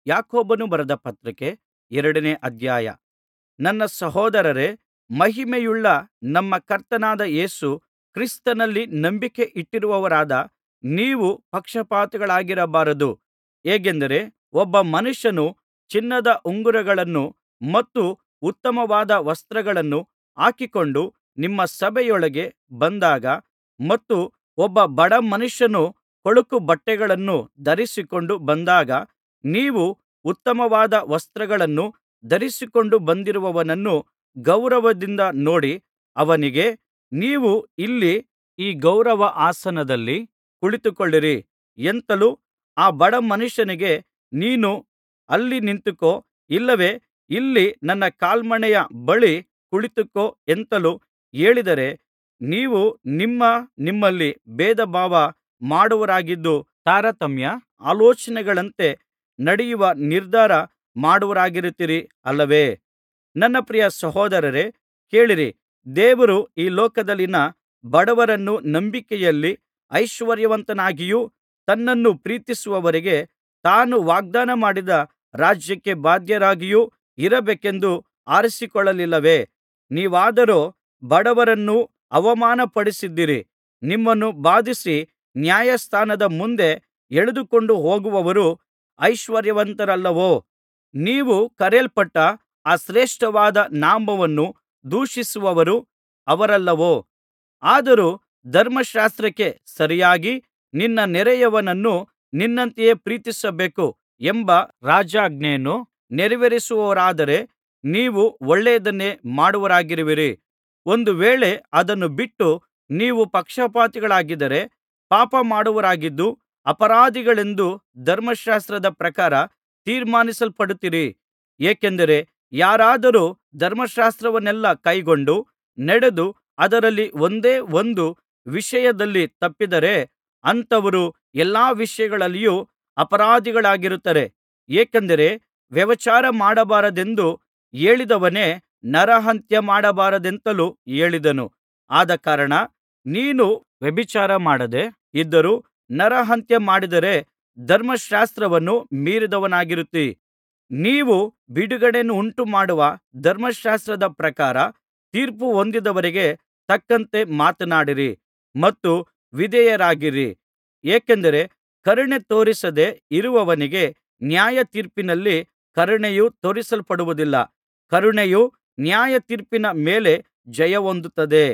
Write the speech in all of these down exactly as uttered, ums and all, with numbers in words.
ಯಾಕೋಬನು ಬರೆದ ಪತ್ರಿಕೆ ಎರಡನೇ ಅಧ್ಯಾಯ. ನನ್ನ ಸಹೋದರರೇ, ಮಹಿಮೆಯುಳ್ಳ ನಮ್ಮ ಕರ್ತನಾದ ಯೇಸು ಕ್ರಿಸ್ತನಲ್ಲಿ ನಂಬಿಕೆ ಇಟ್ಟಿರುವವರಾದ ನೀವು ಪಕ್ಷಪಾತಿಗಳಾಗಿರಬಾರದು. ಹೇಗೆಂದರೆ, ಒಬ್ಬ ಮನುಷ್ಯನು ಚಿನ್ನದ ಉಂಗುರಗಳನ್ನು ಮತ್ತು ಉತ್ತಮವಾದ ವಸ್ತ್ರಗಳನ್ನು ಹಾಕಿಕೊಂಡು ನಿಮ್ಮ ಸಭೆಯೊಳಗೆ ಬಂದಾಗ, ಮತ್ತು ಒಬ್ಬ ಬಡ ಮನುಷ್ಯನು ಕೊಳಕು ಬಟ್ಟೆಗಳನ್ನು ಧರಿಸಿಕೊಂಡು ಬಂದಾಗ, ನೀವು ಉತ್ತಮವಾದ ವಸ್ತ್ರಗಳನ್ನು ಧರಿಸಿಕೊಂಡು ಬಂದಿರುವವನನ್ನು ಗೌರವದಿಂದ ನೋಡಿ ಅವನಿಗೆ, ನೀವು ಇಲ್ಲಿ ಈ ಗೌರವ ಆಸನದಲ್ಲಿ ಕುಳಿತುಕೊಳ್ಳಿರಿ ಎಂತಲೂ, ಆ ಬಡ ಮನುಷ್ಯನಿಗೆ, ನೀನು ಅಲ್ಲಿ ನಿಂತುಕೋ, ಇಲ್ಲವೇ ಇಲ್ಲಿ ನನ್ನ ಕಾಲ್ಮಣೆಯ ಬಳಿ ಕುಳಿತುಕೋ ಎಂತಲೂ ಹೇಳಿದರೆ, ನೀವು ನಿಮ್ಮ ನಿಮ್ಮಲ್ಲಿ ಭೇದಭಾವ ಮಾಡುವವರಾಗಿದ್ದು ತಾರತಮ್ಯ ಆಲೋಚನೆಗಳಂತೆ ನಡೆಯುವ ನಿರ್ಧಾರ ಮಾಡುವವರಾಗಿರುತ್ತೀರಿ ಅಲ್ಲವೇ? ನನ್ನ ಪ್ರಿಯ ಸಹೋದರರೇ, ಕೇಳಿರಿ. ದೇವರು ಈ ಲೋಕದಲ್ಲಿನ ಬಡವರನ್ನು ನಂಬಿಕೆಯಲ್ಲಿ ಐಶ್ವರ್ಯವಂತನಾಗಿಯೂ ತನ್ನನ್ನು ಪ್ರೀತಿಸುವವರಿಗೆ ತಾನು ವಾಗ್ದಾನ ಮಾಡಿದ ರಾಜ್ಯಕ್ಕೆ ಬಾಧ್ಯರಾಗಿಯೂ ಇರಬೇಕೆಂದು ಆರಿಸಿಕೊಳ್ಳಲಿಲ್ಲವೇ? ನೀವಾದರೋ ಬಡವರನ್ನು ಅವಮಾನಪಡಿಸಿದ್ದೀರಿ. ನಿಮ್ಮನ್ನು ಬಾಧಿಸಿ ನ್ಯಾಯಸ್ಥಾನದ ಮುಂದೆ ಎಳೆದುಕೊಂಡು ಹೋಗುವವರು ಐಶ್ವರ್ಯವಂತರಲ್ಲವೋ? ನೀವು ಕರೆಯಲ್ಪಟ್ಟ ಆ ಶ್ರೇಷ್ಠವಾದ ನಾಮವನ್ನು ದೂಷಿಸುವವರು ಅವರಲ್ಲವೋ? ಆದರೂ ಧರ್ಮಶಾಸ್ತ್ರಕ್ಕೆ ಸರಿಯಾಗಿ ನಿನ್ನ ನೆರೆಯವನನ್ನು ನಿನ್ನಂತೆಯೇ ಪ್ರೀತಿಸಬೇಕು ಎಂಬ ರಾಜಾಜ್ಞೆಯನ್ನು ನೆರವೇರಿಸುವವರಾದರೆ ನೀವು ಒಳ್ಳೆಯದನ್ನೇ ಮಾಡುವವರಾಗಿರುವಿರಿ. ಒಂದು ವೇಳೆ ಅದನ್ನು ಬಿಟ್ಟು ನೀವು ಪಕ್ಷಪಾತಿಗಳಾಗಿದ್ದರೆ ಪಾಪ ಮಾಡುವವರಾಗಿದ್ದು ಅಪರಾಧಿಗಳೆಂದು ಧರ್ಮಶಾಸ್ತ್ರದ ಪ್ರಕಾರ ತೀರ್ಮಾನಿಸಲ್ಪಡುತ್ತೀರಿ. ಏಕೆಂದರೆ ಯಾರಾದರೂ ಧರ್ಮಶಾಸ್ತ್ರವನ್ನೆಲ್ಲಾ ಕೈಕೊಂಡು ನಡೆದು ಅದರಲ್ಲಿ ಒಂದೇ ಒಂದು ವಿಷಯದಲ್ಲಿ ತಪ್ಪಿದರೆ ಅಂಥವರು ಎಲ್ಲಾ ವಿಷಯಗಳಲ್ಲಿಯೂ ಅಪರಾಧಿಗಳಾಗಿರುತ್ತಾರೆ. ಏಕೆಂದರೆ ವ್ಯಭಿಚಾರ ಮಾಡಬಾರದೆಂದು ಹೇಳಿದವನೇ ನರಹತ್ಯ ಮಾಡಬಾರದೆಂತಲೂ ಹೇಳಿದನು. ಆದಕಾರಣ ನೀನು ವ್ಯಭಿಚಾರ ಮಾಡದೆ ಇದ್ದರೂ ನರಹತ್ಯ ಮಾಡಿದರೆ ಧರ್ಮಶಾಸ್ತ್ರವನ್ನು ಮೀರಿದವನಾಗಿರುತ್ತೀ. ನೀವು ಬಿಡುಗಡೆಯನ್ನುಂಟುಮಾಡುವ ಧರ್ಮಶಾಸ್ತ್ರದ ಪ್ರಕಾರ ತೀರ್ಪು ಹೊಂದಿದವರಿಗೆ ತಕ್ಕಂತೆ ಮಾತನಾಡಿರಿ ಮತ್ತು ವಿಧೇಯರಾಗಿರಿ. ಏಕೆಂದರೆ ಕರುಣೆ ತೋರಿಸದೆ ಇರುವವನಿಗೆ ನ್ಯಾಯತೀರ್ಪಿನಲ್ಲಿ ಕರುಣೆಯು ತೋರಿಸಲ್ಪಡುವುದಿಲ್ಲ. ಕರುಣೆಯು ನ್ಯಾಯತೀರ್ಪಿನ ಮೇಲೆ ಜಯಹೊಂದುತ್ತದೆ.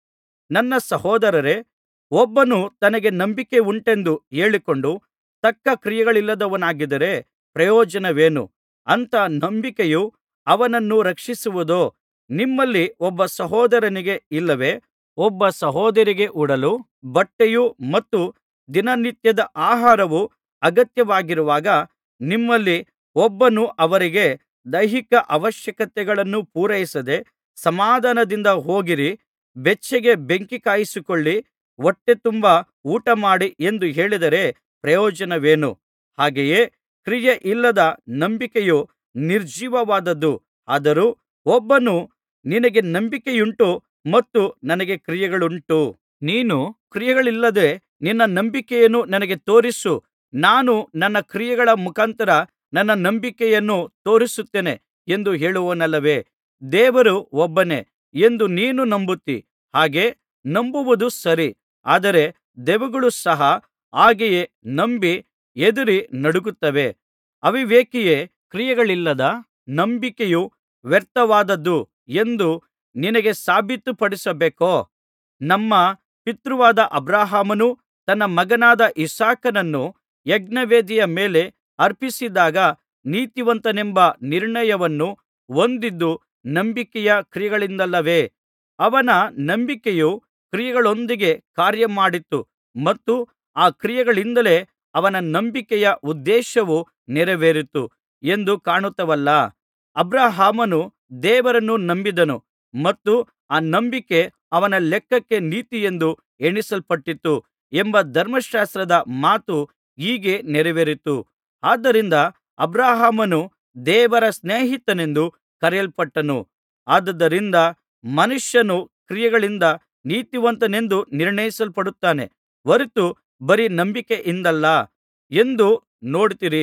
ನನ್ನ ಸಹೋದರರೇ, ಒಬ್ಬನು ತನಗೆ ನಂಬಿಕೆ ಉಂಟೆಂದು ಹೇಳಿಕೊಂಡು ತಕ್ಕ ಕ್ರಿಯೆಗಳಿಲ್ಲದವನಾಗಿದ್ದರೆ ಪ್ರಯೋಜನವೇನು? ಅಂಥ ನಂಬಿಕೆಯು ಅವನನ್ನು ರಕ್ಷಿಸುವುದೋ? ನಿಮ್ಮಲ್ಲಿ ಒಬ್ಬ ಸಹೋದರನಿಗೆ ಇಲ್ಲವೇ ಒಬ್ಬ ಸಹೋದರಿಗೆ ಉಡಲು ಬಟ್ಟೆಯೂ ಮತ್ತು ದಿನನಿತ್ಯದ ಆಹಾರವೂ ಅಗತ್ಯವಾಗಿರುವಾಗ, ನಿಮ್ಮಲ್ಲಿ ಒಬ್ಬನು ಅವರಿಗೆ ದೈಹಿಕ ಅವಶ್ಯಕತೆಗಳನ್ನು ಪೂರೈಸದೆ ಸಮಾಧಾನದಿಂದ ಹೋಗಿರಿ, ಬೆಚ್ಚಗೆ ಬೆಂಕಿ ಕಾಯಿಸಿಕೊಳ್ಳಿ, ಹೊಟ್ಟೆ ತುಂಬಾ ಊಟಮಾಡಿ ಎಂದು ಹೇಳಿದರೆ ಪ್ರಯೋಜನವೇನು? ಹಾಗೆಯೇ ಕ್ರಿಯೆಯಿಲ್ಲದ ನಂಬಿಕೆಯು ನಿರ್ಜೀವವಾದದ್ದು. ಆದರೂ ಒಬ್ಬನು, ನಿನಗೆ ನಂಬಿಕೆಯುಂಟು ಮತ್ತು ನನಗೆ ಕ್ರಿಯೆಗಳುಂಟು, ನೀನು ಕ್ರಿಯೆಗಳಿಲ್ಲದೆ ನಿನ್ನ ನಂಬಿಕೆಯನ್ನು ನನಗೆ ತೋರಿಸು, ನಾನು ನನ್ನ ಕ್ರಿಯೆಗಳ ಮುಖಾಂತರ ನನ್ನ ನಂಬಿಕೆಯನ್ನು ತೋರಿಸುತ್ತೇನೆ ಎಂದು ಹೇಳುವನಲ್ಲವೇ? ದೇವರು ಒಬ್ಬನೇ ಎಂದು ನೀನು ನಂಬುತ್ತೀ. ಹಾಗೆ ನಂಬುವುದು ಸರಿ. ಆದರೆ ದೆವ್ವಗಳು ಸಹ ಹಾಗೆಯೇ ನಂಬಿ ಹೆದರಿ ನಡುಗುತ್ತವೆ. ಅವಿವೇಕಿಯೇ, ಕ್ರಿಯೆಗಳಿಲ್ಲದ ನಂಬಿಕೆಯು ವ್ಯರ್ಥವಾದದ್ದು ಎಂದು ನಿನಗೆ ಸಾಬೀತುಪಡಿಸಬೇಕೋ? ನಮ್ಮ ಪಿತೃವಾದ ಅಬ್ರಹಾಮನು ತನ್ನ ಮಗನಾದ ಇಸಾಕನನ್ನು ಯಜ್ಞವೇದಿಯ ಮೇಲೆ ಅರ್ಪಿಸಿದಾಗ ನೀತಿವಂತನೆಂಬ ನಿರ್ಣಯವನ್ನು ಹೊಂದಿದ್ದು ನಂಬಿಕೆಯ ಕ್ರಿಯೆಗಳಿಂದಲ್ಲವೇ? ಅವನ ನಂಬಿಕೆಯು ಕ್ರಿಯೆಗಳೊಂದಿಗೆ ಕಾರ್ಯಮಾಡಿತು ಮತ್ತು ಆ ಕ್ರಿಯೆಗಳಿಂದಲೇ ಅವನ ನಂಬಿಕೆಯ ಉದ್ದೇಶವು ನೆರವೇರಿತು ಎಂದು ಕಾಣುತ್ತೇವಲ್ಲಾ? ಅಬ್ರಹಾಮನು ದೇವರನ್ನು ನಂಬಿದನು ಮತ್ತು ಆ ನಂಬಿಕೆ ಅವನ ಲೆಕ್ಕಕ್ಕೆ ನೀತಿಯೆಂದು ಎಣಿಸಲ್ಪಟ್ಟಿತು ಎಂಬ ಧರ್ಮಶಾಸ್ತ್ರದ ಮಾತು ಹೀಗೆ ನೆರವೇರಿತು. ಆದ್ದರಿಂದ ಅಬ್ರಹಾಮನು ದೇವರ ಸ್ನೇಹಿತನೆಂದು ಕರೆಯಲ್ಪಟ್ಟನು. ಆದುದರಿಂದ ಮನುಷ್ಯನು ಕ್ರಿಯೆಗಳಿಂದ ನೀತಿವಂತನೆಂದು ನಿರ್ಣಯಿಸಲ್ಪಡುತ್ತಾನೆ ಹೊರತು ಬರೀ ನಂಬಿಕೆಯಿಂದಲ್ಲ ಎಂದು ನೋಡುತ್ತೀರಿ.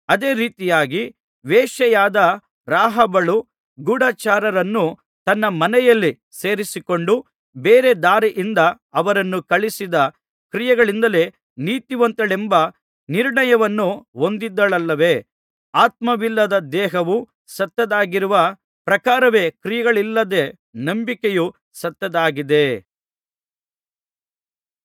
ಅದೇ ರೀತಿಯಾಗಿ ವೇಶ್ಯೆಯಾದ ರಾಹಾಬಳು ಗೂಢಚಾರರನ್ನು ತನ್ನ ಮನೆಯಲ್ಲಿ ಸೇರಿಸಿಕೊಂಡು ಬೇರೆ ದಾರಿಯಿಂದ ಅವರನ್ನು ಕಳುಹಿಸಿದ ಕ್ರಿಯೆಗಳಿಂದಲೇ ನೀತಿವಂತಳೆಂಬ ನಿರ್ಣಯವನ್ನು ಹೊಂದಿದಳಲ್ಲವೇ. ಆತ್ಮವಿಲ್ಲದ ದೇಹವು ಸತ್ತದ್ದಾಗಿರುವ ಪ್ರಕಾರವೇ ಕ್ರಿಯೆಗಳಿಲ್ಲದ ನಂಬಿಕೆಯೂ ಸತ್ತದ್ದಾಗಿದೆ.